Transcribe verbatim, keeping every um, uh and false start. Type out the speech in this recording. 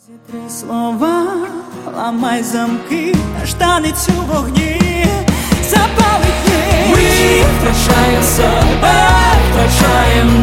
Три слова, ламай замки, наш танець у вогні, запалить ніч. Ми втрачаємо себе, втрачаємо